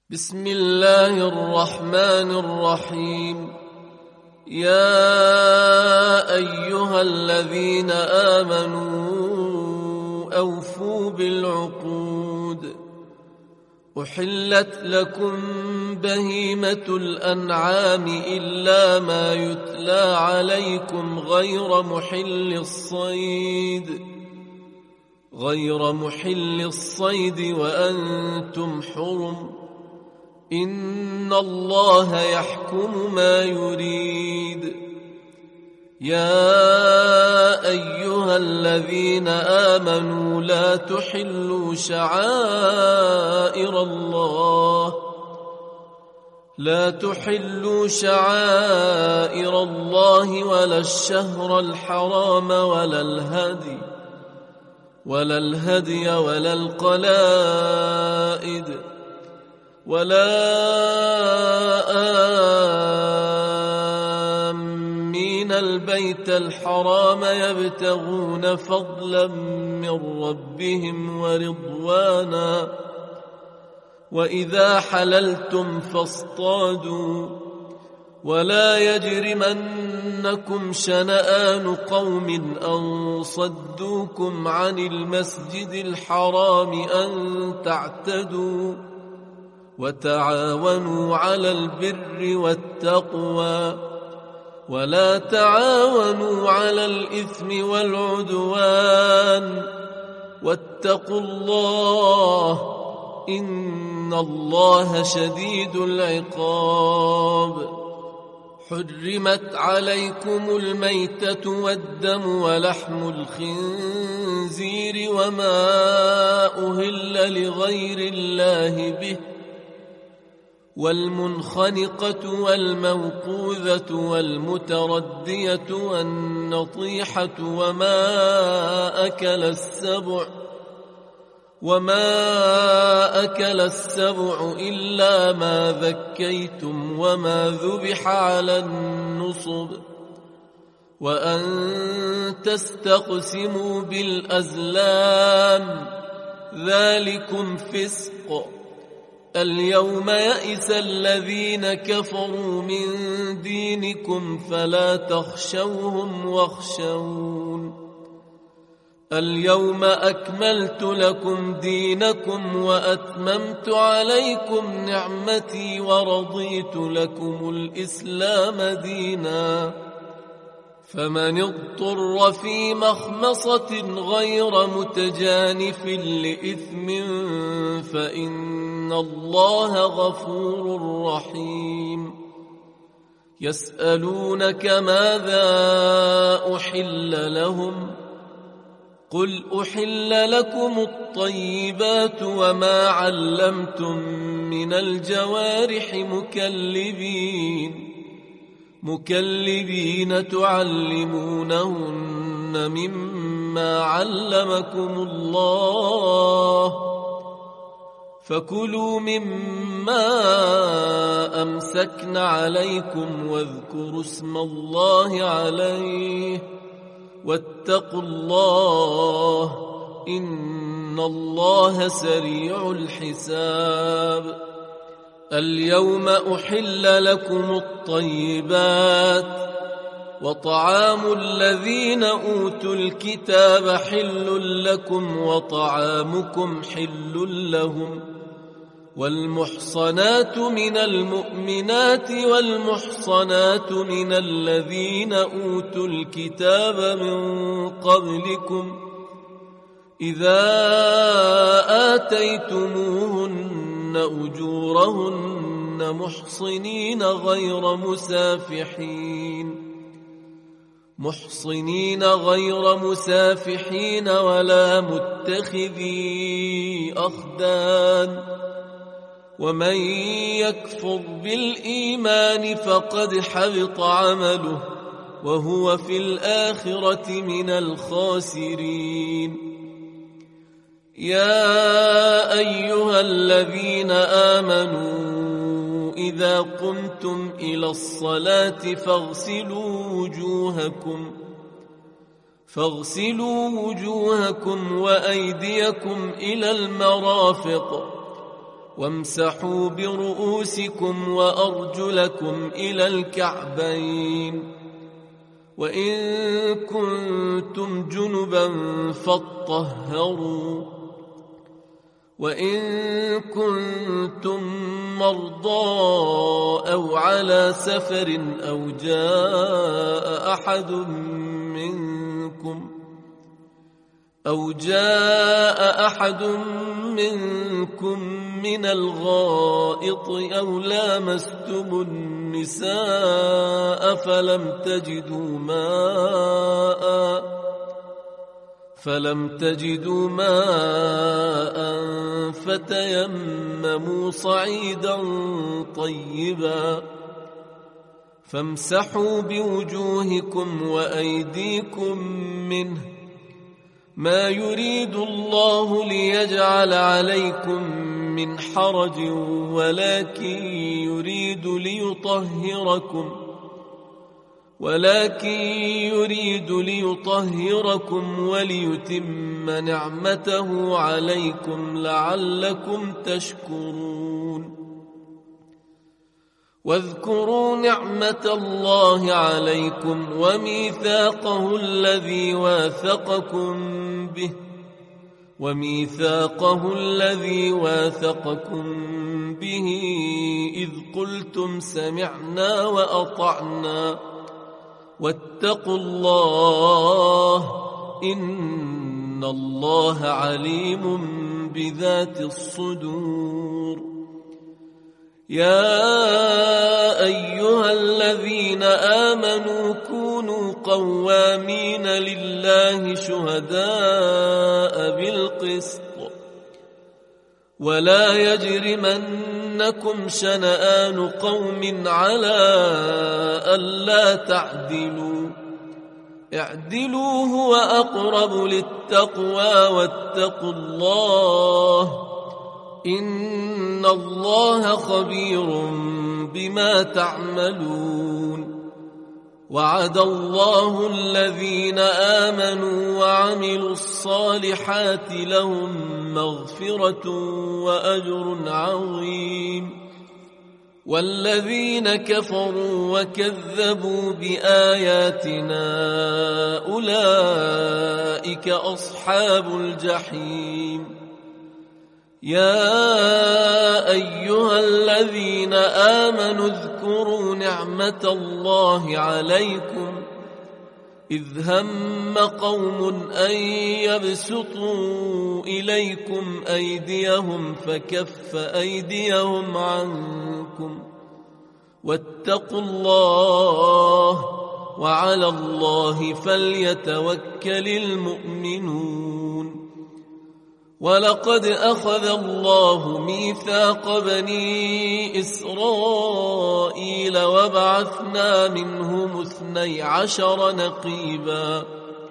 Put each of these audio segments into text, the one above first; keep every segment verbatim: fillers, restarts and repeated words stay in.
بسم الله الرحمن الرحيم. يا أيها الذين آمنوا أوفوا بالعقود. أحلت لكم بهيمة الأنعام إلا ما يتلى عليكم غير محل الصيد غير محل الصيد وأنتم حرم. إن الله يحكم ما يريد. يا أيها الذين آمنوا لا تحلوا شعائر الله لا تحلوا شعائر الله ولا الشهر الحرام ولا الهدي ولا الهدي ولا القلائد ولا آمين البيت الحرام يبتغون فضلا من ربهم ورضوانا. وإذا حللتم فاصطادوا ولا يجرمنكم شنآن قوم أن صدوكم عن المسجد الحرام أن تعتدوا وتعاونوا على البر والتقوى ولا تعاونوا على الإثم والعدوان واتقوا الله إن الله شديد العقاب. حرمت عليكم الميتة والدم ولحم الخنزير وما أهل لغير الله به والمنخنقة والموقوذة والمتردية والنطيحة وما أكل السبع وما أكل السبع إلا ما ذكيتم وما ذبح على النصب وأن تستقسموا بالأزلام ذلكم فسق. اليوم يئس الذين كفروا من دينكم فلا تخشوهم واخشون. اليوم أكملت لكم دينكم وأتممت عليكم نعمتي ورضيت لكم الإسلام دينا. فمن اضطر في مخمصة غير متجانف لإثم فإن الله غفور رحيم. يسألونك ماذا أحل لهم قل أحل لكم الطيبات وما علمتم من الجوارح مكلبين مكلبين تعلمونهن مما علمكم الله فكلوا مما أمسكن عليكم واذكروا اسم الله عليه واتقوا الله إن الله سريع الحساب. اليوم أحل لكم الطيبات وطعام الذين أوتوا الكتاب حل لكم وطعامكم حل لهم والمحصنات من المؤمنات والمحصنات من الذين أوتوا الكتاب من قبلكم إذا آتيتموهن أجورهن محصنين غير مسافحين محصنين غير مسافحين ولا متخذي أخدان. ومن يكفر بالإيمان فقد حبط عمله وهو في الآخرة من الخاسرين. يا أيها الذين آمنوا إذا قمتم إلى الصلاة فاغسلوا وجوهكم فاغسلوا وجوهكم وأيديكم إلى المرافق وامسحوا برؤوسكم وأرجلكم إلى الكعبين وإن كنتم جنبا فاطهروا وإن كنتم مرضى أو على سفر أو جاء أحد منكم أو جاء أحد منكم من الغائط أو لامستم النساء فلم تجدوا ماء فلم تجدوا ماء فتيمموا صعيدا طيبا فامسحوا بوجوهكم وأيديكم منه ما يريد الله ليجعل عليكم من حرج ولكن يريد ليطهركم ولكن يريد ليطهركم وليتم نعمته عليكم لعلكم تشكرون واذكروا نعمة الله عليكم وميثاقه الذي واثقكم به وميثاقه الذي واثقكم به إذ قلتم سمعنا وأطعنا واتقوا الله إن الله عليم بذات الصدور يا أيها الذين آمنوا كونوا قوامين لله شهداء بالقسط ولا يجرمنكم شنآن قوم على ألا تعدلوا اعدلوا هو أقرب للتقوى واتقوا الله إن الله خبير بما تعملون وعد الله الذين آمنوا وعملوا الصالحات لهم مغفرة وأجر عظيم والذين كفروا وكذبوا بآياتنا أولئك أصحاب الجحيم يا أيها الذين آمنوا اذكروا نعمة الله عليكم إذ هم قوم أن يبسطوا إليكم أيديهم فكف أيديهم عنكم واتقوا الله وعلى الله فليتوكل المؤمنون ولقد أخذ الله ميثاق بني إسرائيل وبعثنا منهم اثني عشر نقيبا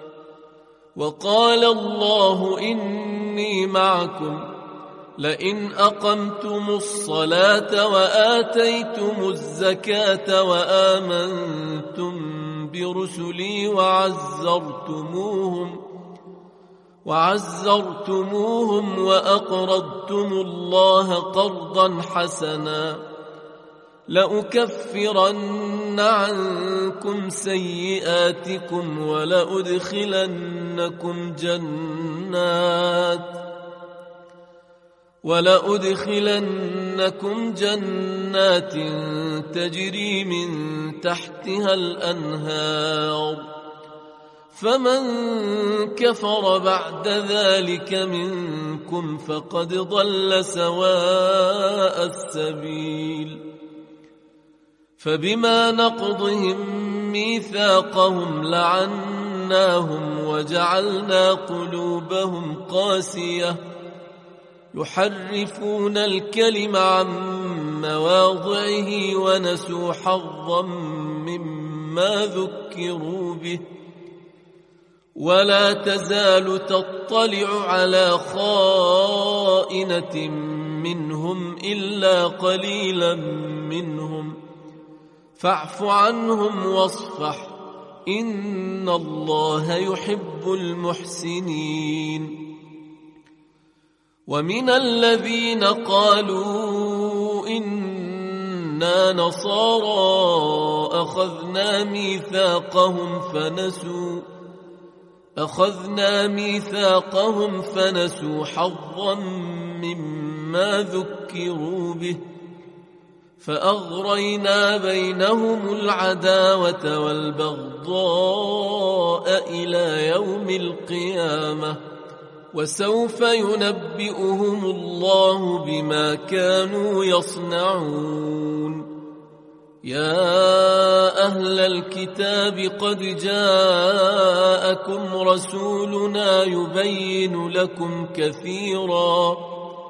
وقال الله إني معكم لئن أقمتم الصلاة وآتيتم الزكاة وآمنتم برسلي وعزرتموهم وعزرتموهم وأقرضتم الله قرضا حسنا لأكفرن عنكم سيئاتكم ولأدخلنكم جنات ولأدخلنكم جنات تجري من تحتها الأنهار فمن كفر بعد ذلك منكم فقد ضل سواء السبيل فبما نقضهم ميثاقهم لعناهم وجعلنا قلوبهم قاسية يحرفون الكلم عن مواضعه ونسوا حظا مما ذكروا به ولا تزال تطلع على خائنة منهم إلا قليلا منهم فاعف عنهم واصفح إن الله يحب المحسنين ومن الذين قالوا إنا نصارى أخذنا ميثاقهم فنسوا أخذنا ميثاقهم فنسوا حظا مما ذكروا به فأغرينا بينهم العداوة والبغضاء إلى يوم القيامة وسوف ينبئهم الله بما كانوا يصنعون. يا أهل الكتاب قد جاءكم رسولنا يبين لكم كثيرا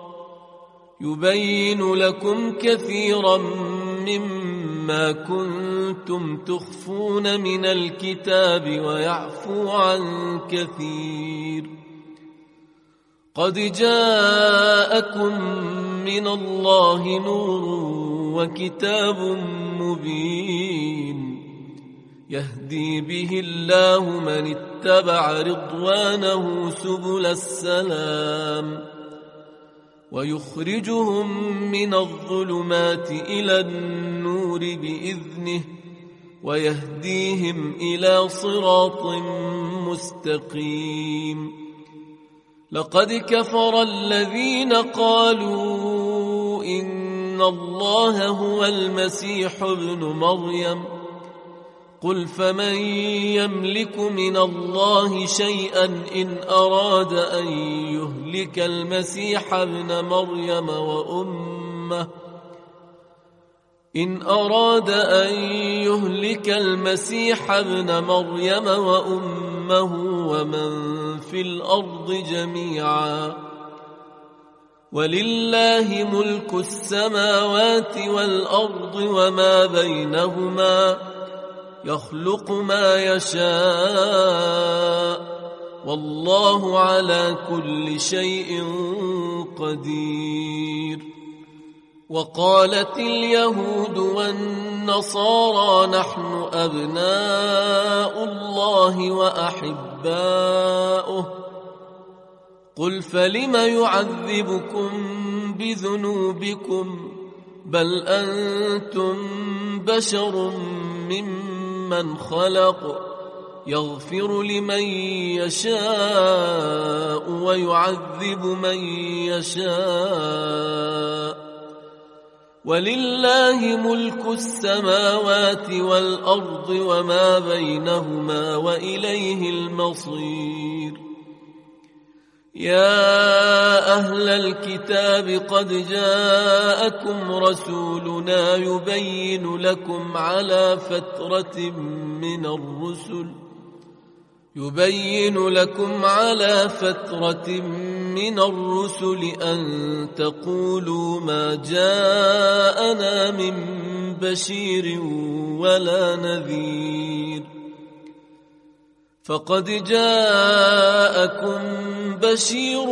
يبين لكم كثيرا مما كنتم تخفون من الكتاب ويعفو عن كثير. قد جاءكم من الله نور وكتاب مبين يهدي به الله من اتبع رضوانه سبل السلام ويخرجهم من الظلمات إلى النور بإذنه ويهديهم إلى صراط مستقيم. لقد كفر الذين قالوا إن الله هو المسيح ابن مريم قل فمن يملك من الله شيئا إن أراد أن يهلك المسيح ابن مريم وأمه إن أراد أن يهلك المسيح ابن مريم وأمه ومن في الأرض جميعا ولله ملك السماوات والأرض وما بينهما يخلق ما يشاء والله على كل شيء قدير. وقالت اليهود والنصارى نحن أبناء الله وأحباؤه قل فلم يعذبكم بذنوبكم بل أنتم بشر ممن خلق يغفر لمن يشاء ويعذب من يشاء ولله ملك السماوات والأرض وما بينهما وإليه المصير. يا أهل الكتاب قد جاءكم رسولنا يبين لكم على فترة من الرسل يبين لكم على فترة من الرسل أن تقولوا ما جاءنا من بشير ولا نذير فقد جاءكم بشير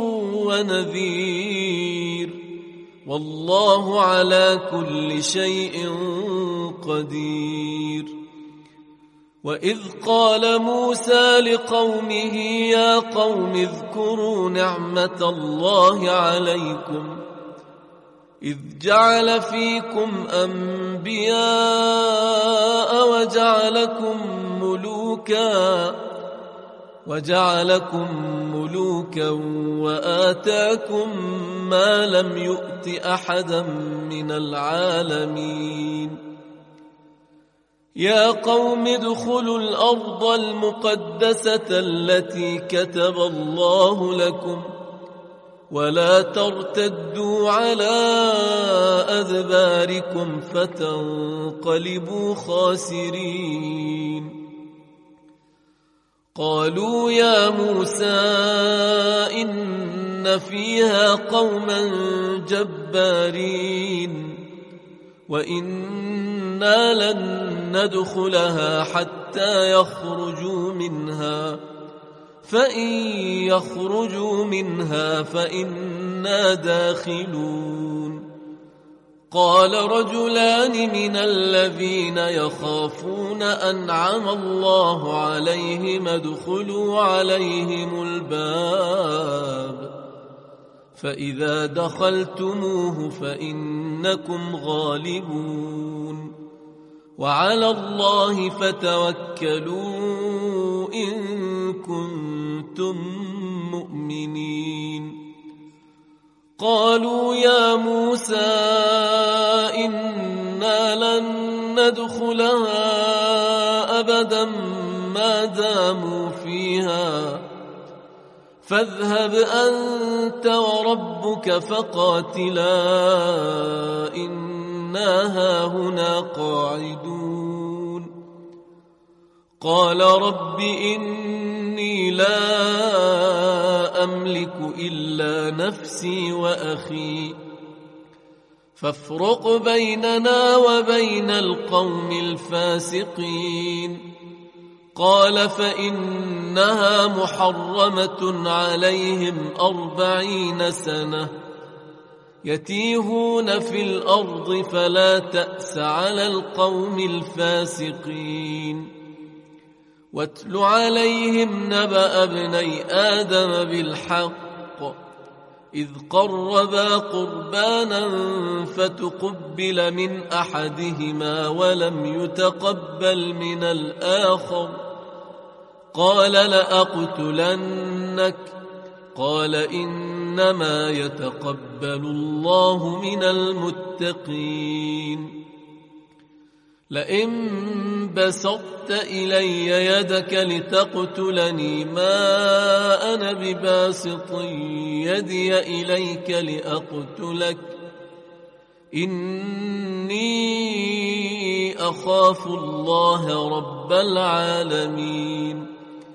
ونذير والله على كل شيء قدير. وإذ قال موسى لقومه يا قوم اذكروا نعمة الله عليكم إذ جعل فيكم أنبياء وجعلكم ملوكا وجعلكم ملوكا وآتاكم ما لم يؤت أحدا من العالمين. يا قوم ادخلوا الأرض المقدسة التي كتب الله لكم ولا ترتدوا على أدباركم فتنقلبوا خاسرين. قالوا يا موسى إن فيها قوما جبارين وإنا لن ندخلها حتى يخرجوا منها فإن يخرجوا منها فإنا داخلون. قال رجلان من الذين يخافون أنعم الله عليهم ادخلوا عليهم الباب فإذا دخلتموه فإنكم غالبون وعلى الله فتوكلوا إن كنتم مؤمنين قالوا يا موسى إنا لن ندخلها أبدا ما داموا فيها فاذهب أنت وربك فقاتلا إنا هاهنا قاعدون قال رب إني لا أملك إلا نفسي وأخي فافرق بيننا وبين القوم الفاسقين قال فإنها محرمة عليهم أربعين سنة يتيهون في الأرض فلا تأس على القوم الفاسقين واتل عليهم نبأ ابني آدم بالحق إذ قربا قربانا فتقبل من أحدهما ولم يتقبل من الآخر قال لأقتلنك قال إنما يتقبل الله من المتقين لئن بسطت إلي يدك لتقتلني ما أنا بباسط يدي إليك لأقتلك إني أخاف الله رب العالمين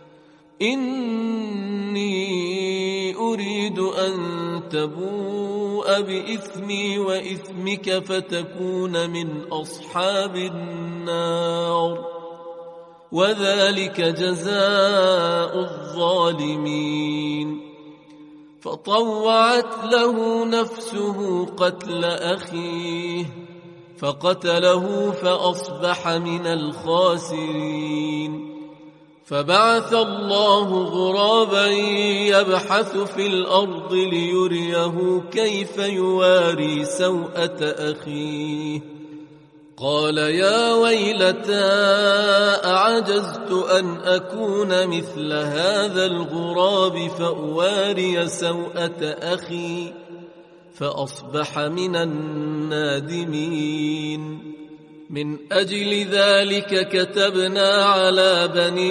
إني أريد أن تبوء بإثمي وإثمك فتكون من أصحاب النار وذلك جزاء الظالمين فطوعت له نفسه قتل أخيه فقتله فأصبح من الخاسرين فبعث الله غرابا يبحث في الأرض ليريه كيف يواري سوءة أخيه قال يا ويلتى أعجزت أن أكون مثل هذا الغراب فأواري سوءة أخي فأصبح من النادمين من أجل ذلك كتبنا على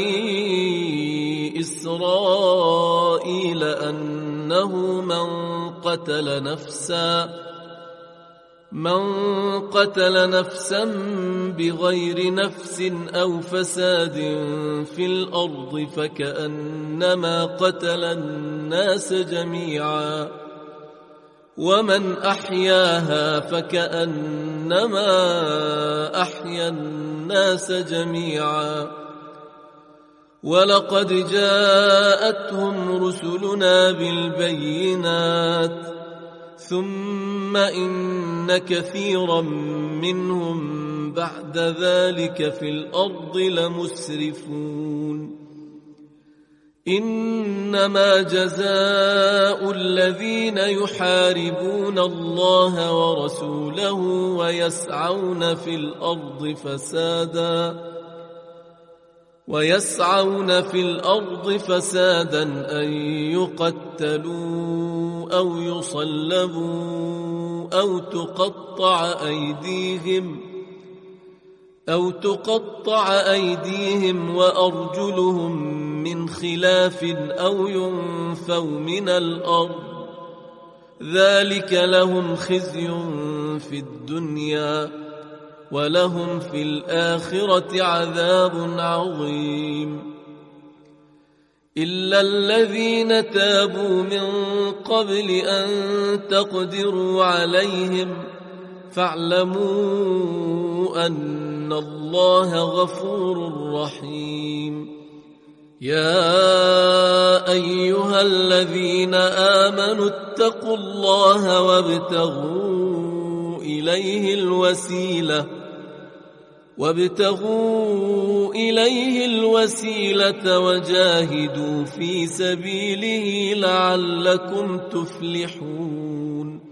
بني إسرائيل أنه من قتل نفسا من قتل نفسا بغير نفس أو فساد في الأرض فكأنما قتل الناس جميعا ومن أحياها فكأنما أحيا الناس جميعا ولقد جاءتهم رسلنا بالبينات ثم إن كثيرا منهم بعد ذلك في الأرض لمسرفون إنما جزاء الذين يحاربون الله ورسوله ويسعون في الأرض فسادا ويسعون في الأرض فسادا أن يقتلوا أو يصلبوا أو تقطع أيديهم أو تقطع أيديهم وأرجلهم من خلاف أو ينفوا من الأرض ذلك لهم خزي في الدنيا ولهم في الآخرة عذاب عظيم إلا الذين تابوا من قبل أن تقدروا عليهم فاعلموا أن الله غفور رحيم يا أيها الذين آمنوا اتقوا الله وابتغوا إليه الوسيلة وابتغوا إليه الوسيلة وجاهدوا في سبيله لعلكم تفلحون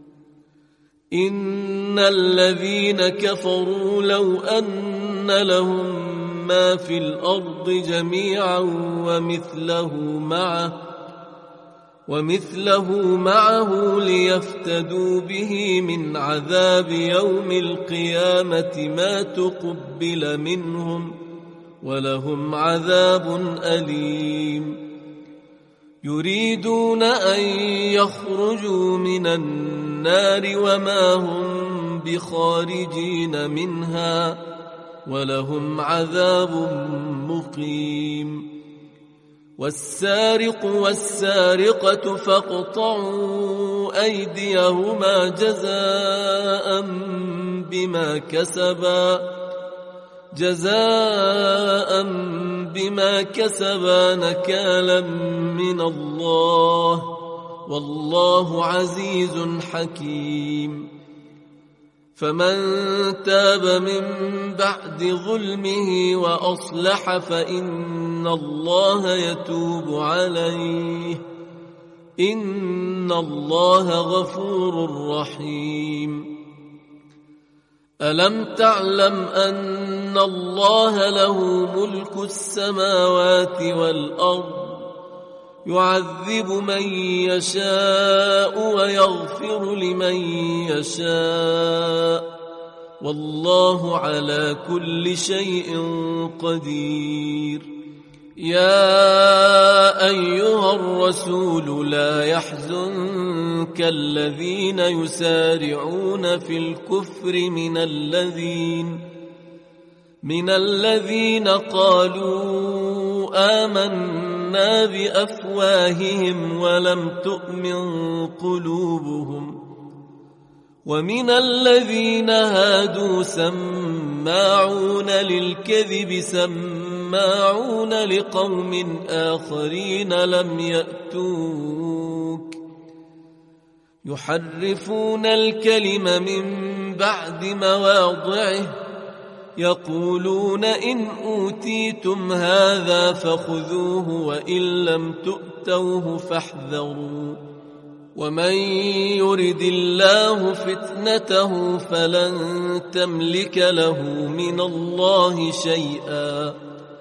إن الذين كفروا لو أن لهم ما في الأرض جميعا ومثله معه ومثله معه ليفتدوا به من عذاب يوم القيامة ما تقبل منهم ولهم عذاب أليم يريدون أن يخرجوا من النار وما هم بخارجين منها ولهم عذاب مقيم والسارق والسارقة فاقطعوا أيديهما جزاء بما كسبا جزاء بما كسبا نكالا من الله والله عزيز حكيم فمن تاب من بعد ظلمه وأصلح فإن الله يتوب عليه إن الله غفور رحيم ألم تعلم أن الله له ملك السماوات والأرض يعذب من يشاء ويغفر لمن يشاء والله على كل شيء قدير يا أيها الرسول لا يحزنك الذين يسارعون في الكفر من الذين من الذين قالوا آمنا بأفواههم ولم تؤمن قلوبهم ومن الذين هادوا سماعون للكذب سماعون لقوم آخرين لم يأتوك يحرفون الكلم من بعد مواضعه يقولون إن أوتيتم هذا فخذوه وإن لم تؤتوه فاحذروا ومن يرد الله فتنته فلن تملك له من الله شيئا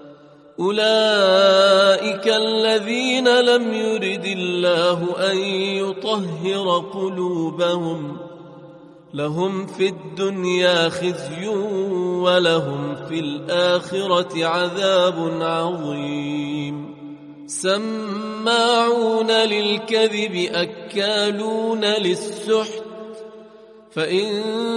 أولئك الذين لم يرد الله أن يطهر قلوبهم لهم في الدنيا خزي ولهم في الآخرة عذاب عظيم سماعون للكذب أكالون للسحت فإن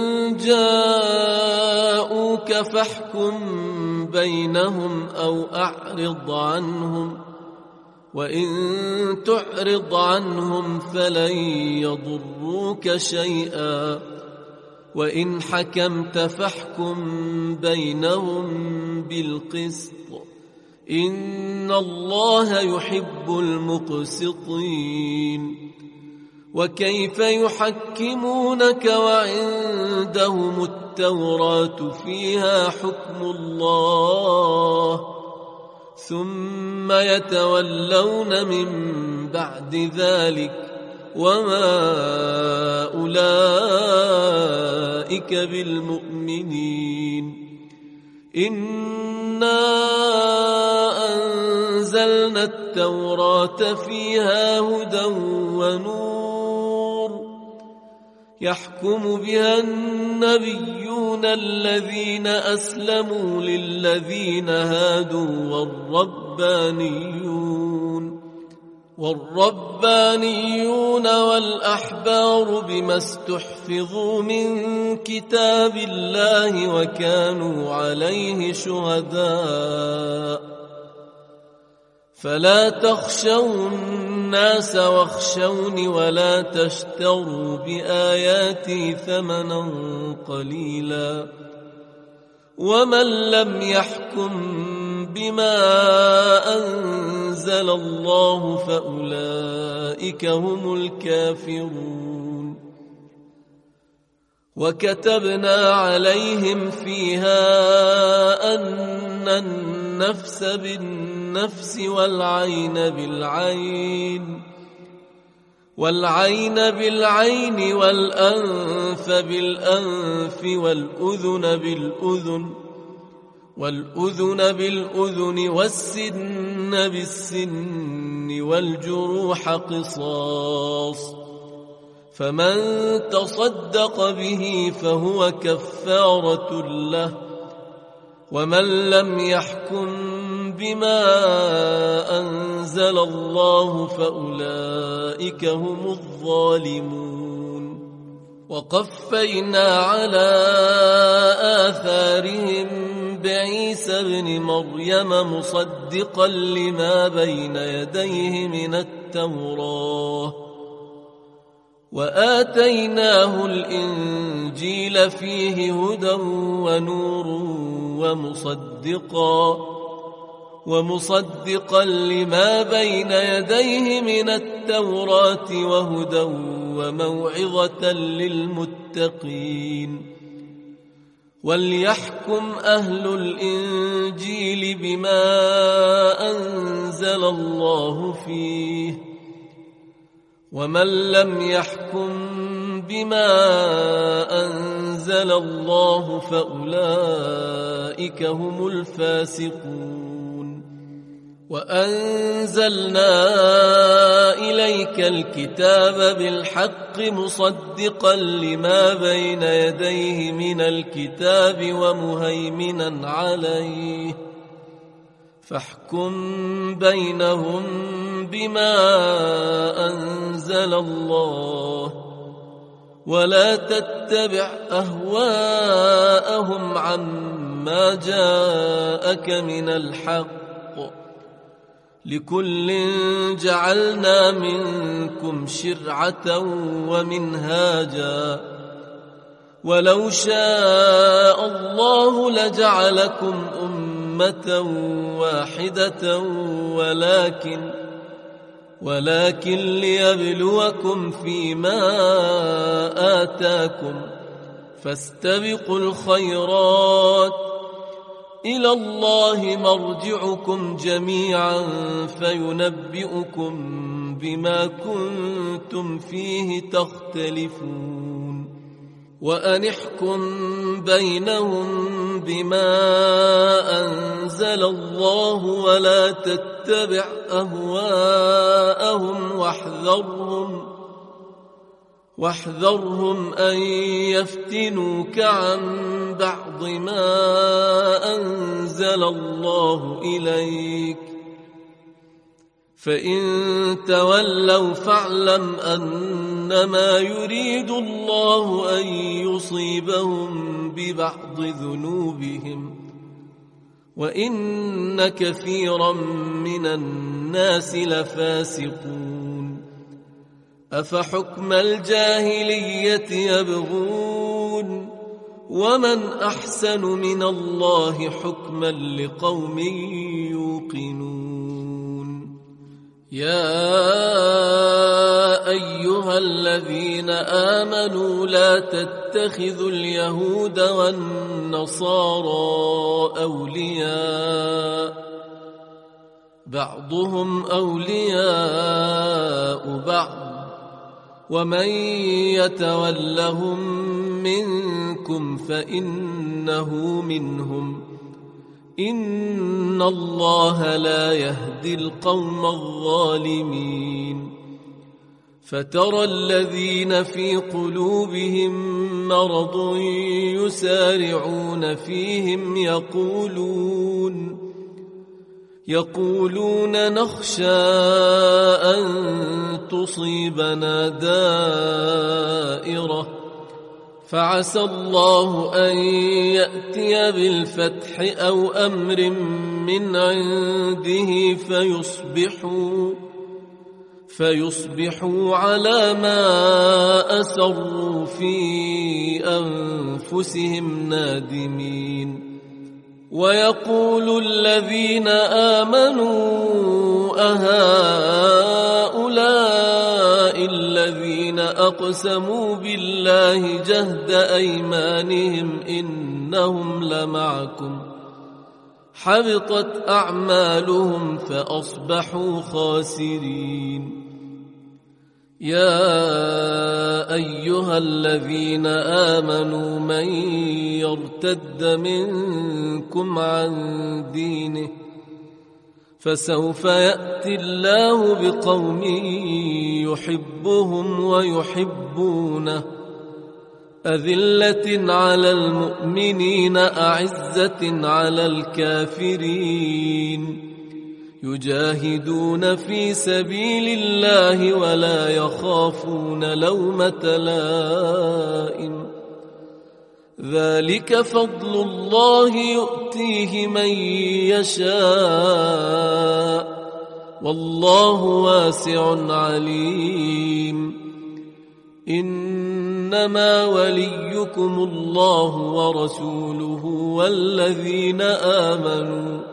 جاءوك فاحكم بينهم أو أعرض عنهم وإن تعرض عنهم فلن يضروك شيئا وإن حكمت فاحكم بينهم بالقسط إن الله يحب المقسطين وكيف يحكمونك وعندهم التوراة فيها حكم الله ثم يتولون من بعد ذلك وما أولئك بالمؤمنين إنا أنزلنا التوراة فيها هدى ونور يحكم بها النبيون الذين أسلموا للذين هادوا والربانيون والربانيون والأحبار بما استحفظوا من كتاب الله وكانوا عليه شهداء فلا تخشوا الناس واخشوني ولا تشتروا بآياتي ثمنا قليلا ومن لم يحكم بما أنزل الله فأولئك هم الكافرون وكتبنا عليهم فيها أن النفس بالنفس والعين بالعين والعين بالعين والأنف بالأنف والأذن بالأذن والأذن بالأذن والسن بالسن والجروح قصاص، فمن تصدق به فهو كفارة له، ومن لم يحكم بما أنزل الله فأولئك هم الظالمون. وقفينا على آثارهم بعيسى ابن مريم مصدقا لما بين يديه من التوراة، وآتيناه الإنجيل فيه هدى ونور ومصدقا ومصدقا لما بين يديه من التوراة وهدى وموعظة للمتقين. وليحكم أهل الإنجيل بما أنزل الله فيه، ومن لم يحكم بما أنزل الله فأولئك هم الفاسقون. وأنزلنا إليك الكتاب بالحق مصدقا لما بين يديه من الكتاب ومهيمنا عليه، فاحكم بينهم بما أنزل الله، ولا تتبع أهواءهم عما جاءك من الحق، لكل جعلنا منكم شرعة ومنهاجا، ولو شاء الله لجعلكم أمة واحدة ولكن ولكن ليبلوكم فيما آتاكم، فاستبقوا الخيرات، إلى الله مرجعكم جميعا فينبئكم بما كنتم فيه تختلفون. وأن احكم بينهم بما أنزل الله، ولا تتبع أهواءهم واحذرهم واحذرهم أن يفتنوك عن بعض ما أنزل الله إليك، فإن تولوا فاعلم أنما يريد الله أن يصيبهم ببعض ذنوبهم، وإن كثيرا من الناس لفاسقون. أفحكم الجاهلية يبغون، ومن أحسن من الله حكما لقوم يوقنون. يا أيها الذين آمنوا لا تتخذوا اليهود والنصارى أولياء، بعضهم أولياء بعض، ومن يتولهم منكم فإنه منهم، إن الله لا يهدي القوم الظالمين. فترى الذين في قلوبهم مرض يسارعون فيهم يقولون يقولون نخشى أن تصيبنا دائرة، فعسى الله أن يأتي بالفتح أو أمر من عنده فيصبحوا فيصبحوا على ما أسروا في أنفسهم نادمين. ويقول الذين آمنوا أهؤلاء الذين أقسموا بالله جهد أيمانهم إنهم لمعكم حبطت أعمالهم فأصبحوا خاسرين. يا أيها الذين آمنوا من يرتد منكم عن دينه فسوف يأتي الله بقوم يحبهم ويحبونه أذلة على المؤمنين أعزة على الكافرين يجاهدون في سبيل الله ولا يخافون لومة لائم ذلك فضل الله يؤتيه من يشاء والله واسع عليم. إنما وليكم الله ورسوله والذين آمنوا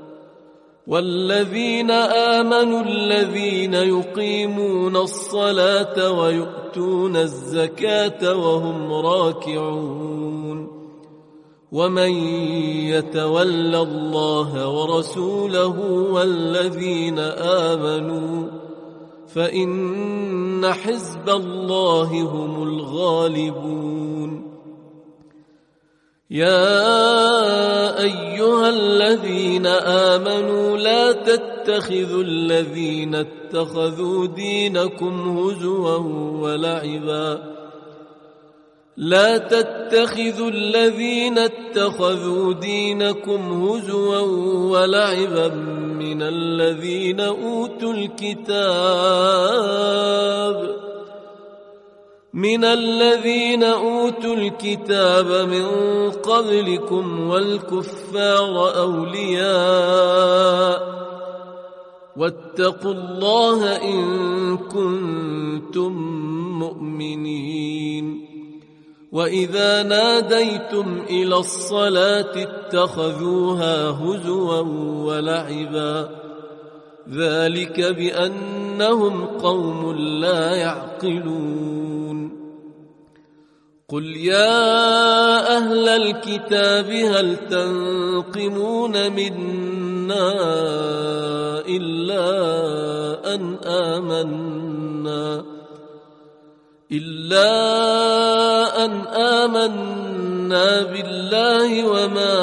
والذين آمنوا الذين يقيمون الصلاة ويؤتون الزكاة وهم راكعون ومن يتول الله ورسوله والذين آمنوا فإن حزب الله هم الغالبون. يا أيها الذين آمنوا لا تتخذوا الذين اتخذوا دينكم هزوا ولعبا لا تتخذوا الذين اتخذوا دينكم هزوا ولعبا من الذين أوتوا الكتاب من الذين أوتوا الكتاب من قبلكم والكفار أولياء واتقوا الله إن كنتم مؤمنين. وإذا ناديتم إلى الصلاة اتخذوها هزوا ولعبا ذلك بأنهم قوم لا يعقلون. قل يا أهل الكتاب هل تنقمون منا إلا أن آمنا إلا أن آمنا بالله وما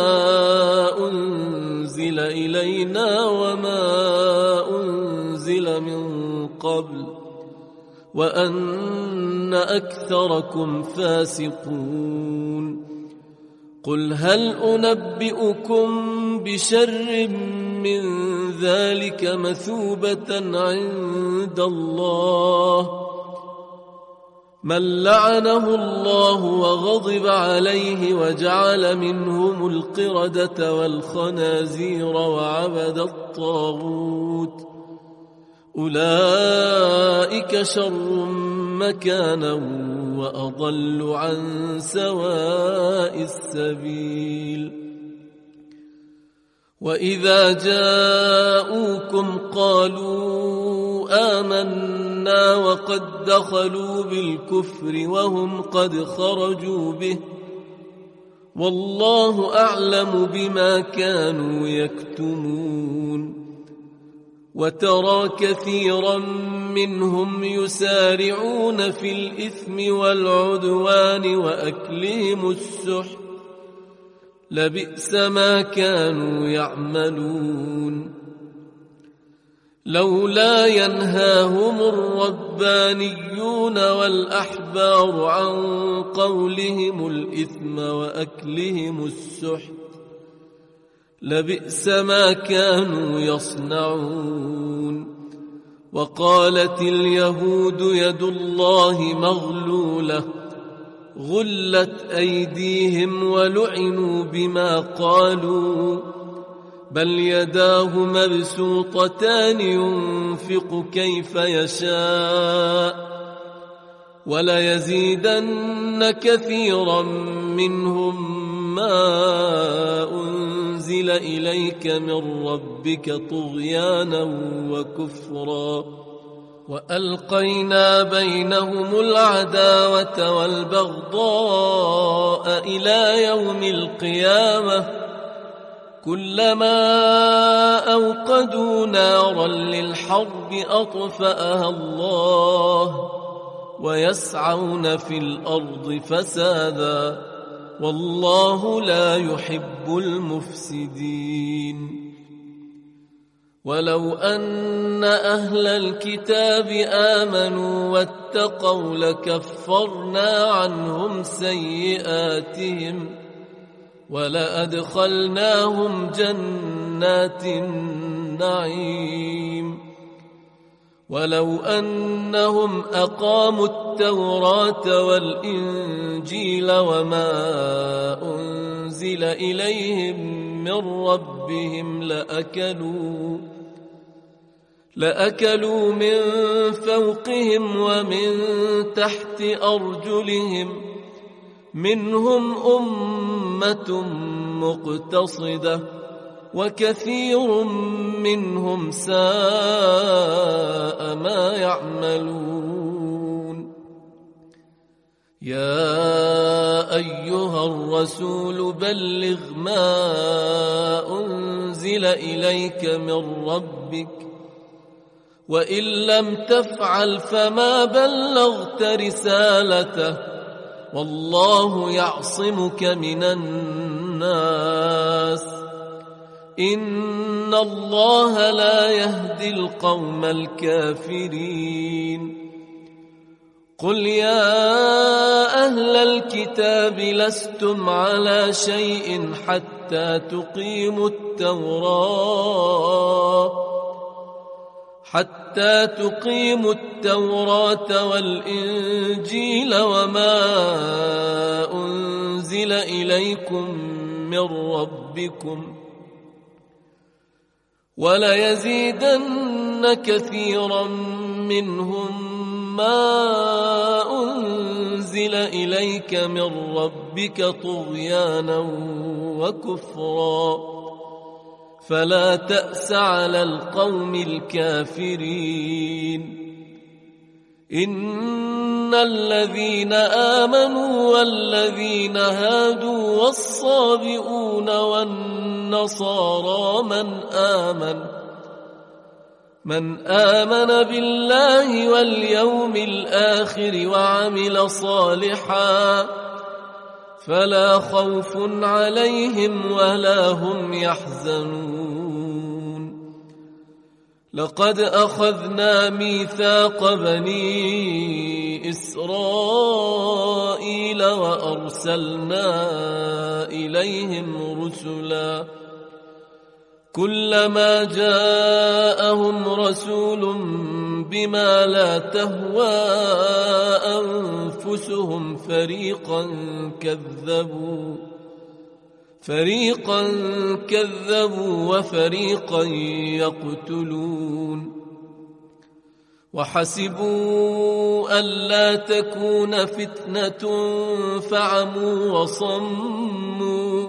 أنزل إلينا وما أنزل من قبل وأن أكثركم فاسقون. قل هل أنبئكم بشر من ذلك مثوبة عند الله من لعنه الله وغضب عليه وجعل منهم القردة والخنازير وعبد الطاغوت أولئك شر مكانا وأضل عن سواء السبيل. وإذا جاءوكم قالوا آمنا وقد دخلوا بالكفر وهم قد خرجوا به والله أعلم بما كانوا يكتمون. وترى كثيرا منهم يسارعون في الإثم والعدوان وأكلهم السحت لبئس ما كانوا يعملون. لولا ينهاهم الربانيون والأحبار عن قولهم الإثم وأكلهم السحت لبئس ما كانوا يصنعون. وقالت اليهود يد الله مغلولة غلت أيديهم ولعنوا بما قالوا بل يداه مبسوطتان ينفق كيف يشاء وليزيدن كثيرا منهم ما أنزل إليك من ربك طغيانا وكفرا وألقينا بينهم العداوة والبغضاء إلى يوم القيامة كلما أوقدوا نارا للحرب أطفأها الله ويسعون في الأرض فسادا والله لا يحب المفسدين. ولو أن أهل الكتاب آمنوا واتقوا لكفرنا عنهم سيئاتهم ولأدخلناهم جنات النعيم. ولو أنهم أقاموا التوراة والإنجيل وما أنزل إليهم من ربهم لأكلوا لأكلوا من فوقهم ومن تحت أرجلهم منهم أمة مقتصدة وكثير منهم ساء ما يعملون. يا أيها الرسول بلغ ما أنزل إليك من ربك وإن لم تفعل فما بلغت رسالته والله يعصمك من الناس إن الله لا يهدي القوم الكافرين. قل يا أهل الكتاب لستم على شيء حتى تقيموا التوراة حتى تقيموا التوراة والإنجيل وما أنزل إليكم من ربكم وليزيدن كثيرا منهم ما أنزل إليك من ربك طغيانا وكفرا فلا تأس على القوم الكافرين. إن الذين آمنوا والذين هادوا والصابئون والنصارى من آمن من آمن بالله واليوم الآخر وعمل صالحا فلا خوف عليهم ولا هم يحزنون. لقد أخذنا ميثاق بني إسرائيل وأرسلنا إليهم رسلا كلما جاءهم رسول بما لا تهوى أنفسهم فريقا كذبوا فريقا كذبوا وفريقا يقتلون. وحسبوا ألا تكون فتنة فعموا وصموا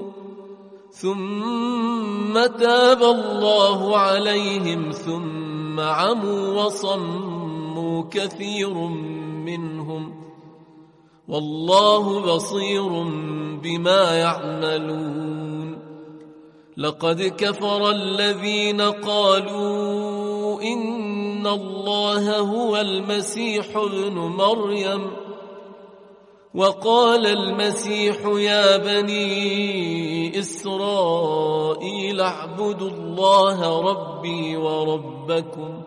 ثم تاب الله عليهم ثم عموا وصموا كثير منهم والله بصير بما يعملون. لقد كفر الذين قالوا إن الله هو المسيح ابن مريم وقال المسيح يا بني إسرائيل اعبدوا الله ربي وربكم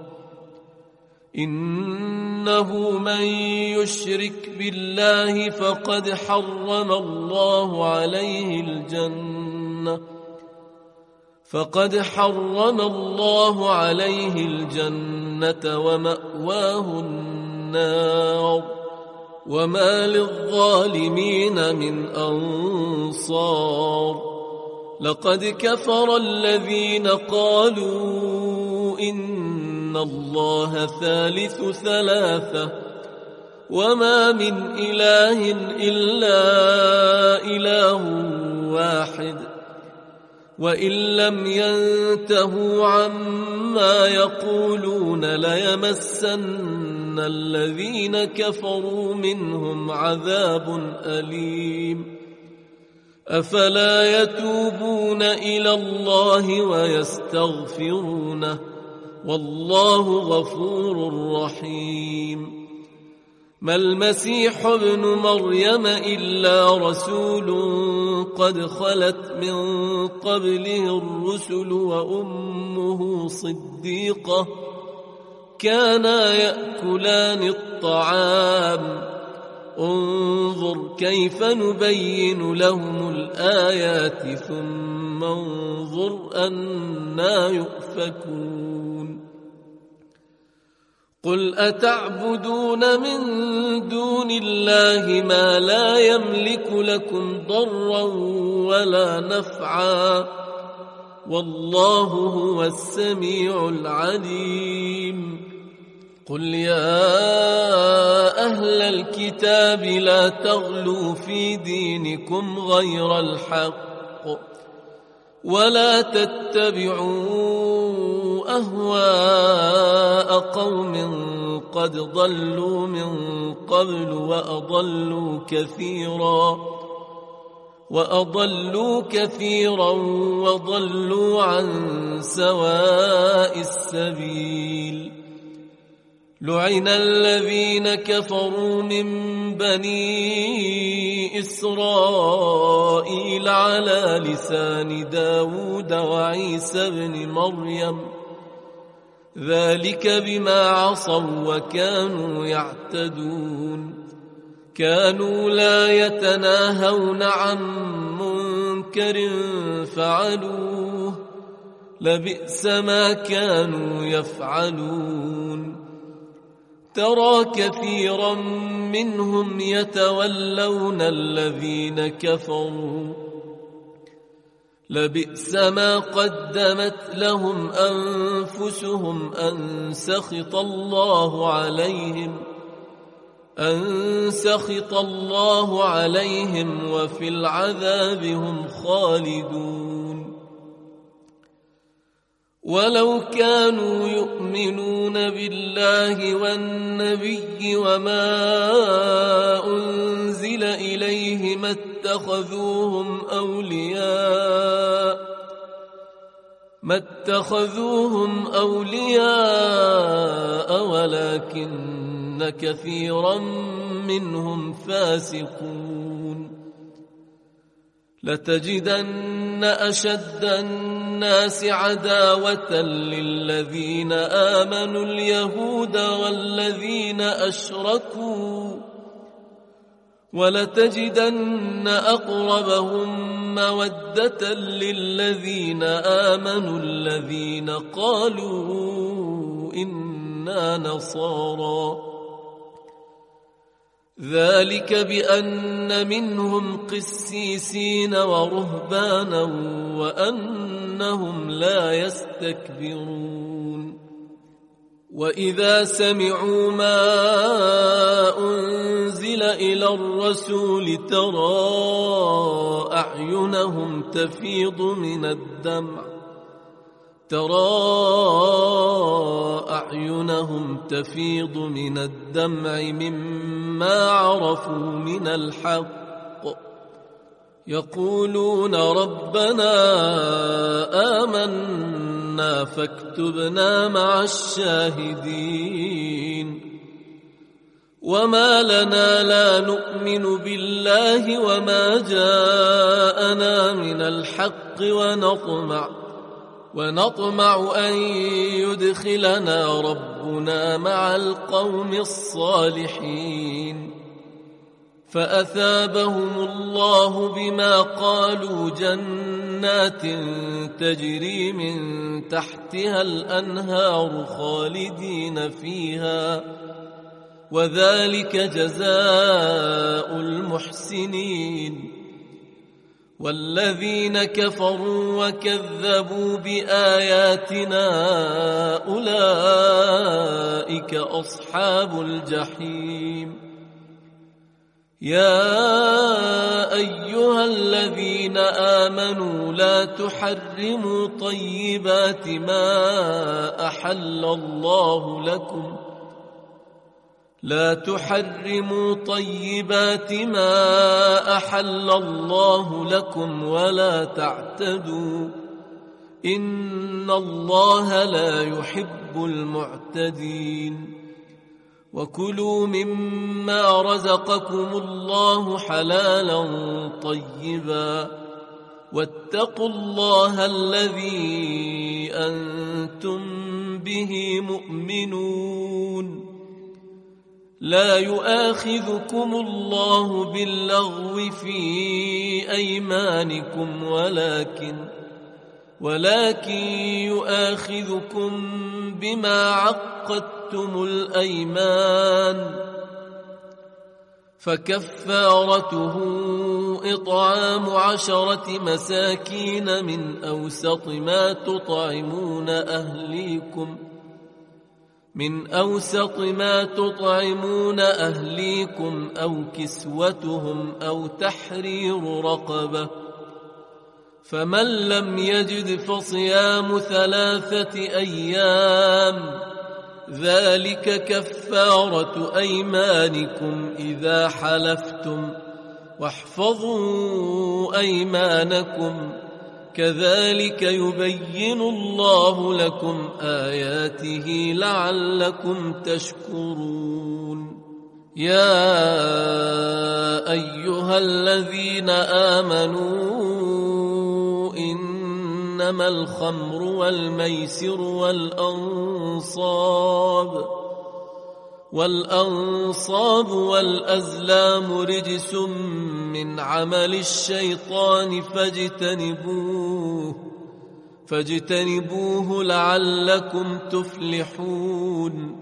إنه من يشرك بالله فقد حرم الله عليه الجنة فقد حرم الله عليه الجنة ومأواه النار وما للظالمين من أنصار. لقد كفر الذين قالوا إن الله ثالث ثلاثة وما من إله إلا إله واحد وإن لم ينتهوا عما يقولون ليمسن الذين كفروا منهم عذاب أليم أفلا يتوبون إلى الله ويستغفرونه والله غفور رحيم ما المسيح ابن مريم إلا رسول قد خلت من قبله الرسل وأمه صديقة كانا يأكلان الطعام انظر كيف نبين لهم الآيات ثم انظر أنا يؤفكون قل أتعبدون من دون الله ما لا يملك لكم ضرا ولا نفعا والله هو السميع العليم قل يا أهل الكتاب لا تغلوا في دينكم غير الحق ولا تتبعوا أهواء قوم قد ضلوا من قبل وأضلوا كثيرا وأضلوا كثيرا وضلوا عن سواء السبيل لعن الذين كفروا من بني إسرائيل على لسان داود وعيسى بن مريم ذلك بما عصوا وكانوا يعتدون كانوا لا يتناهون عن منكر فعلوه لبئس ما كانوا يفعلون ترى كثيرا منهم يتولون الذين كفروا لبئس ما قدمت لهم أنفسهم أن سخط الله عليهم أن سخط الله عليهم وفي العذاب هم خالدون ولو كانوا يؤمنون بالله والنبي وما أنزل إليه ما اتخذوهم أولياء ما اتخذوهم أولياء ولكن كثيرا منهم فاسقون لتجدن أشد الناس عداوة للذين آمنوا اليهود والذين أشركوا ولتجدن أقربهم مودة للذين آمنوا الذين قالوا إنا نصارى ذلك بأن منهم قسيسين ورهبانا وأنهم لا يستكبرون وإذا سمعوا ما أنزل إلى الرسول ترى أعينهم تفيض من الدمع ترى أعينهم تفيض من الدمع مما عرفوا من الحق يقولون ربنا آمنا فاكتبنا مع الشاهدين وما لنا لا نؤمن بالله وما جاءنا من الحق ونطمع ونطمع أن يدخلنا ربنا مع القوم الصالحين فأثابهم الله بما قالوا جنات تجري من تحتها الأنهار خالدين فيها وذلك جزاء المحسنين والذين كفروا وكذبوا بآياتنا أولئك أصحاب الجحيم يا أيها الذين آمنوا لا تحرموا طيبات ما أحل الله لكم لا تحرموا طيبات ما أحل الله لكم ولا تعتدوا إن الله لا يحب المعتدين وكلوا مما رزقكم الله حلالا طيبا واتقوا الله الذي أنتم به مؤمنون لا يؤاخذكم الله باللغو في أيمانكم ولكن ولكن يؤاخذكم بما عقدتم الأيمان فكفارته إطعام عشرة مساكين من أوسط ما تطعمون أهليكم من أوسط ما تطعمون أهليكم أو كسوتهم أو تحرير رقبة فمن لم يجد فصيام ثلاثة أيام ذلك كفارة أيمانكم إذا حلفتم واحفظوا أيمانكم كذلك يبين الله لكم آياته لعلكم تشكرون يا أيها الذين آمنوا إنما الخمر والميسر والأنصاب والأنصاب والأزلام رجس من عمل الشيطان فاجتنبوه فاجتنبوه لعلكم تفلحون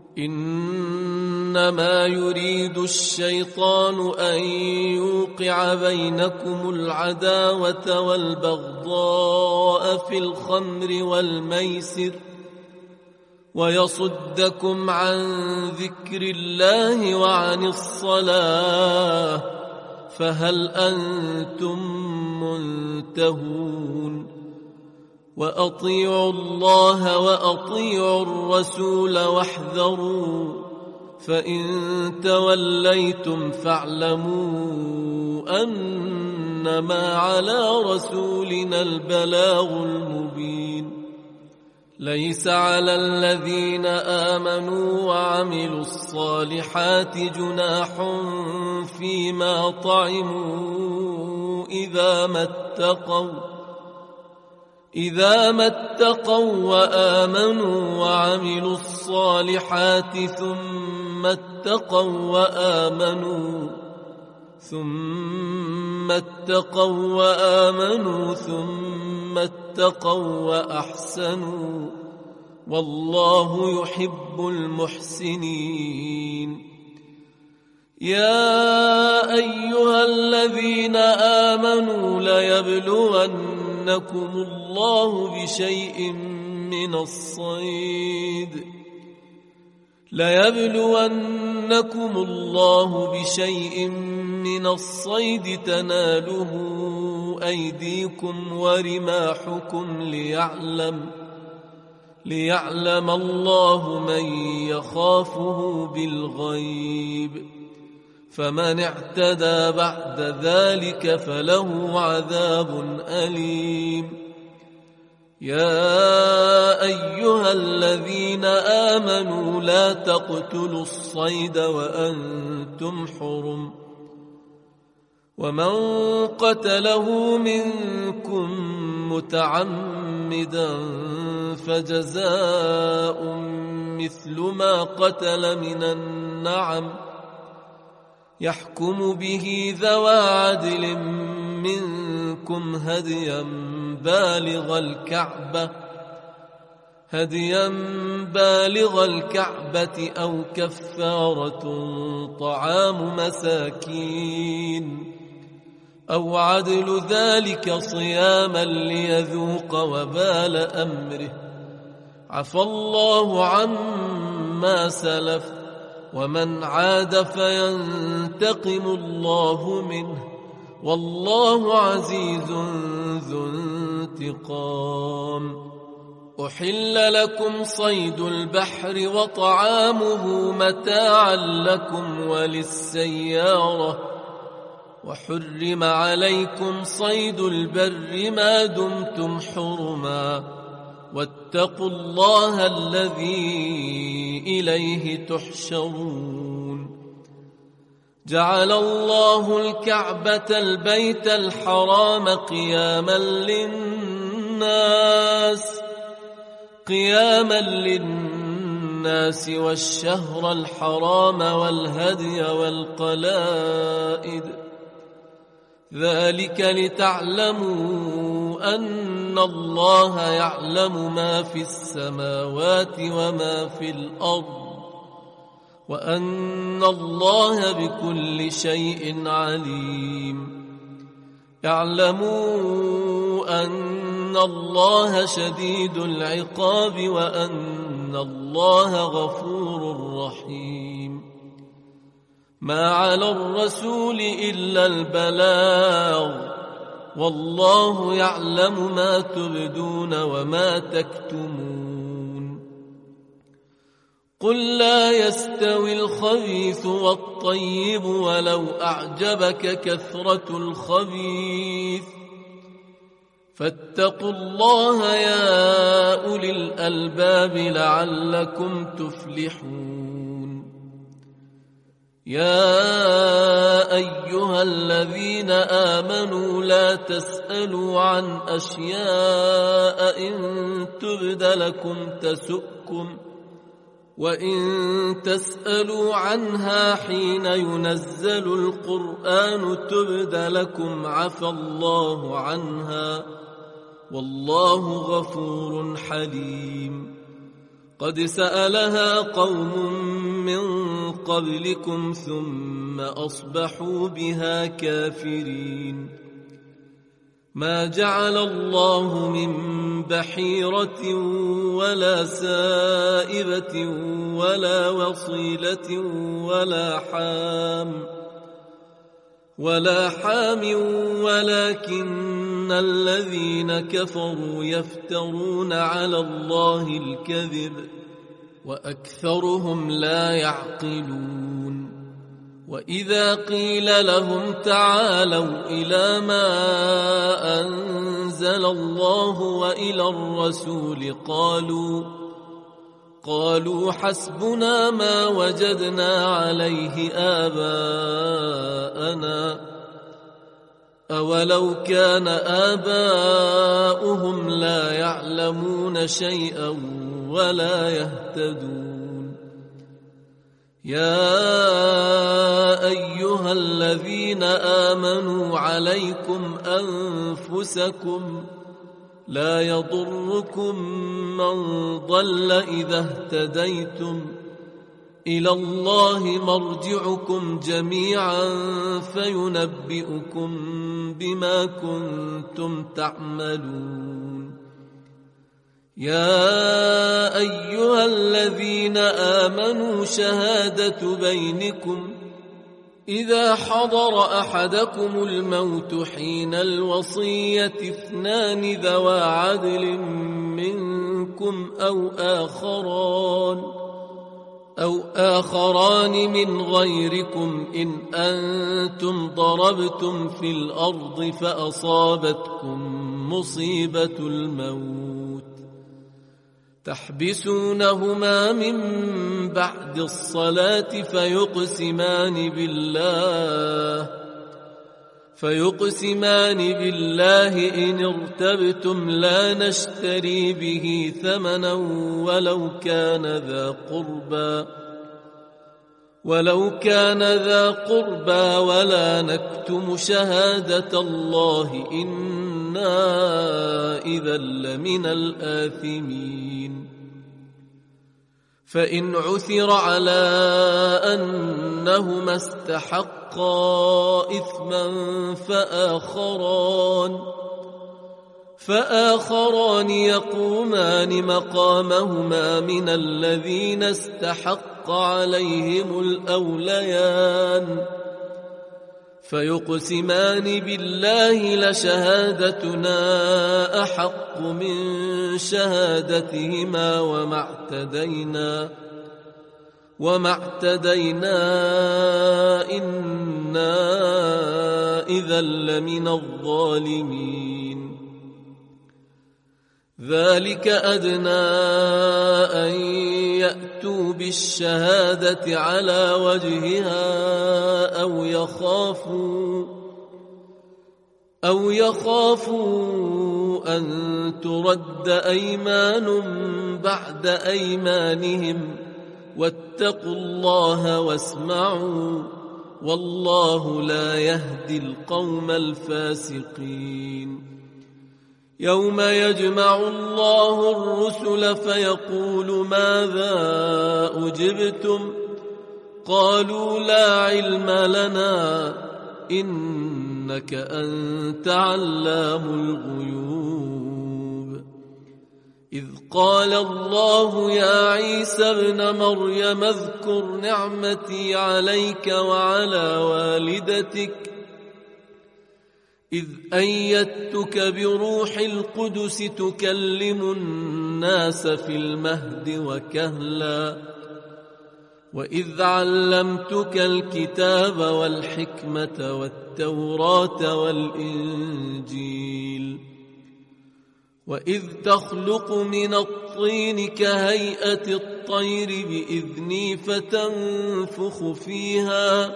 إنما يريد الشيطان أن يوقع بينكم العداوة والبغضاء في الخمر والميسر ويصدكم عن ذكر الله وعن الصلاة فهل أنتم منتهون وأطيعوا الله وأطيعوا الرسول واحذروا فإن توليتم فاعلموا أنما على رسولنا البلاغ المبين ليس على الذين آمنوا وعملوا الصالحات جناح فيما طعموا إذا ما اتقوا إذا ما اتقوا وآمنوا وعملوا الصالحات ثم اتقوا وآمنوا ثم اتقوا وآمنوا ثم اتقوا وأحسنوا والله يحب المحسنين يا أيها الذين آمنوا ليبلونكم الله بشيء من الصيد ليبلونكم الله بشيء من الصيد تناله أيديكم ورماحكم ليعلم ليعلم الله من يخافه بالغيب فمن اعتدى بعد ذلك فله عذاب أليم يا أيها الذين آمنوا لا تقتلوا الصيد وأنتم حرم ومن قتله منكم متعمدا فجزاء مثل ما قتل من النعم يحكم به ذوى عدل منكم هديا بالغ الكعبة هديا بالغ الكعبة أو كفارة طعام مساكين أو عدل ذلك صياما ليذوق وبال أمره عفى الله عما سلف ومن عاد فينتقم الله منه والله عزيز ذو انتقام. أحل لكم صيد البحر وطعامه متاعا لكم وللسيارة، وحرم عليكم صيد البر ما دمتم حرما، واتقوا الله الذي إليه تحشرون. جعل الله الكعبة البيت الحرام قياما للناس قياما للناس والشهر الحرام والهدي والقلائد، ذلك لتعلموا أن الله يعلم ما في السماوات وما في الأرض، وأن الله بكل شيء عليم. اعلموا أن الله شديد العقاب وأن الله غفور رحيم. ما على الرسول إلا البلاغ، والله يعلم ما تبدون وما تكتمون. قل لا يستوي الخبيث والطيب ولو أعجبك كثرة الخبيث، فاتقوا الله يا أولي الألباب لعلكم تفلحون. يا أيها الذين آمنوا لا تسألوا عن أشياء إن تبد لكم تسؤكم، وإن تسألوا عنها حين ينزل القرآن تبد لكم عفى الله عنها، والله غفور حليم. قد سألها قوم من قبلكم ثم أصبحوا بها كافرين. ما جعل الله من بحيرة ولا سائبة ولا وصيلة ولا حام ولا حام ولكن الذين كفروا يفترون على الله الكذب وأكثرهم لا يعقلون. وإذا قيل لهم تعالوا إلى ما أنزل الله وإلى الرسول قالوا قالوا حسبنا ما وجدنا عليه آباءنا أولو كان آباؤهم لا يعلمون شيئا ولا يهتدون. يا أيها الذين آمنوا عليكم أنفسكم لا يضركم من ضل إذا اهتديتم، إلى الله مرجعكم جميعا فينبئكم بما كنتم تعملون. يا أيها الذين آمنوا شهادة بينكم إذا حضر أحدكم الموت حين الوصية اثنان ذوى عدل منكم أو آخران أو آخران من غيركم إن أنتم ضربتم في الأرض فأصابتكم مصيبة الموت تحبسونهما من بعد الصلاة فيقسمان بالله فيقسمان بالله إن ارتبتم لا نشتري به ثمنا ولو كان ذا قربى ولو كان ذا قربى ولا نكتم شهادة الله إنا إذا لمن الآثمين. فإن عثر على أنهما استحقا إثما فآخران فآخران يقومان مقامهما من الذين استحق عليهم الأوليان فيقسمان بالله لشهادتنا أحق من شهادتهما وما اعتدينا وما اعتدينا إنا إذا لمن الظالمين. ذلك أدنى أن يأتوا بالشهادة على وجهها أو يخافوا أو يخافوا أن ترد أيمان بعد أيمانهم واتقوا الله واسمعوا والله لا يهدي القوم الفاسقين. يوم يجمع الله الرسل فيقول ماذا أجبتم قالوا لا علم لنا إنك أنت علام الغيوب. إذ قال الله يا عيسى ابن مريم اذكر نعمتي عليك وعلى والدتك إذ أيدتك بروح القدس تكلم الناس في المهد وكهلا وإذ علمتك الكتاب والحكمة والتوراة والإنجيل وإذ تخلق من الطين كهيئة الطير بإذني فتنفخ فيها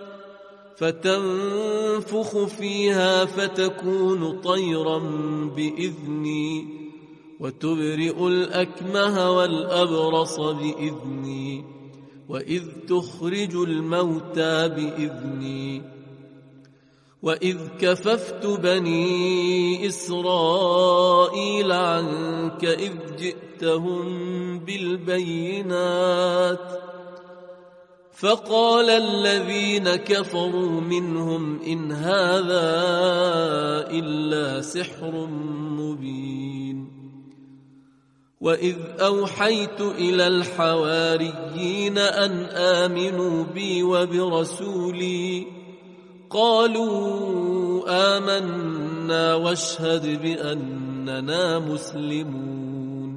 فتنفخ فيها فتكون طيرا بإذني وتبرئ الأكمه والأبرص بإذني وإذ تخرج الموتى بإذني وإذ كففت بني إسرائيل عنك إذ جئتهم بالبينات فقال الذين كفروا منهم إن هذا إلا سحر مبين. وإذ أوحيت إلى الحواريين أن آمنوا بي وبرسولي قالوا آمنا واشهد بأننا مسلمون.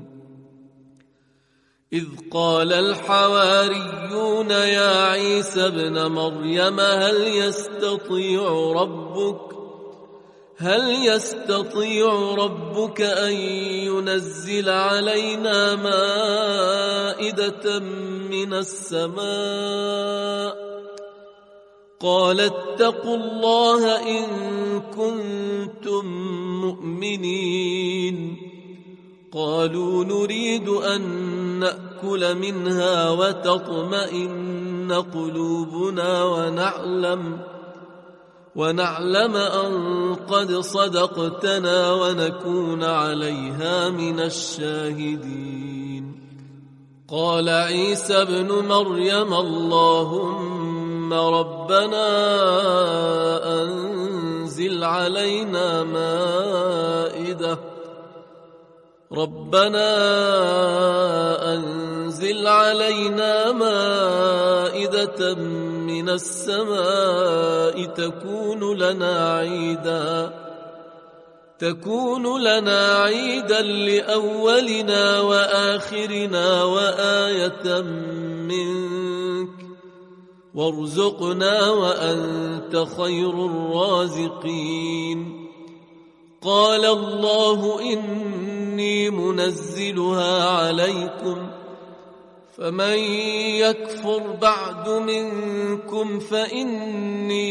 إذ قال الحواريون يا عيسى ابن مريم هل يستطيع ربك هل يستطيع ربك أن ينزل علينا مائدة من السماء قال اتقوا الله إن كنتم مؤمنين. قالوا نريد أن نأكل منها وتطمئن قلوبنا ونعلم ونعلم أن قد صدقتنا ونكون عليها من الشاهدين. قال عيسى ابن مريم اللهم ربنا أنزل علينا مائدة ربنا أنزل علينا مائدة من السماء تكون لنا عيدا تكون لنا عيدا لأولنا وآخرنا وآية منك وارزقنا وأنت خير الرازقين. قال الله إني منزلها عليكم فمن يكفر بعد منكم فإني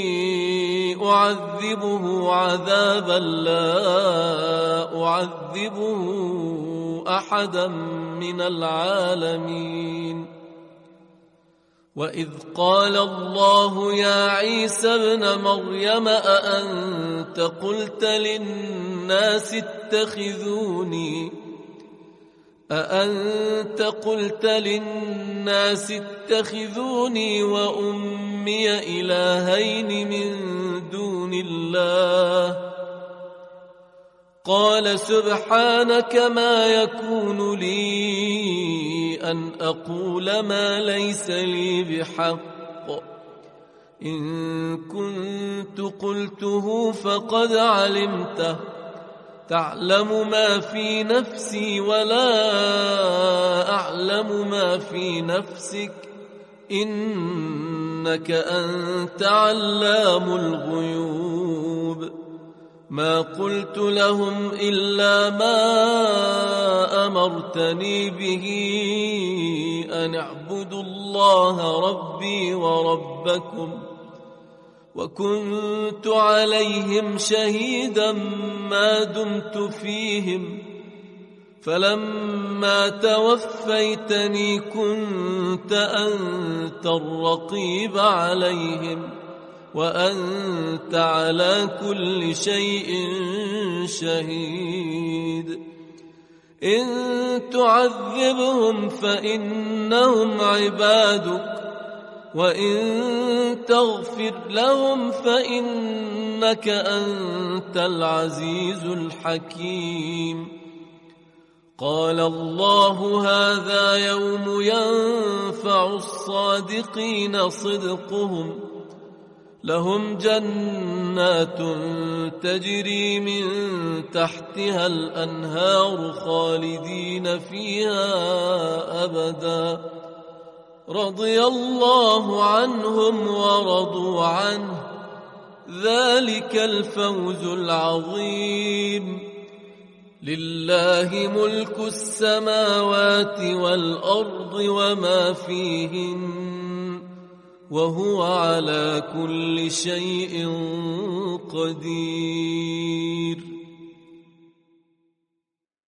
أعذبه عذابا لا أعذبه أحدا من العالمين. وإذ قال الله يا عيسى ابن مريم أأنت قلت للناس اتخذوني أأنت قلت للناس اتخذوني وأمي إلهين من دون الله قال سبحانك ما يكون لي أن أقول ما ليس لي بحق، إن كنت قلته فقد علمته، تعلم ما في نفسي ولا أعلم ما في نفسك، إنك أنت علام الغيوب. ما قلت لهم إلا ما أمرتني به أن اعبدوا الله ربي وربكم، وكنت عليهم شهيدا ما دمت فيهم، فلما توفيتني كنت أنت الرقيب عليهم، وأنت على كل شيء شهيد. إن تعذبهم فإنهم عبادك، وإن تغفر لهم فإنك أنت العزيز الحكيم. قال الله هذا يوم ينفع الصادقين صدقهم، لهم جنات تجري من تحتها الأنهار خالدين فيها أبدا، رضي الله عنهم ورضوا عنه، ذلك الفوز العظيم. لله ملك السماوات والأرض وما فيهن، وهو على كل شيء قدير.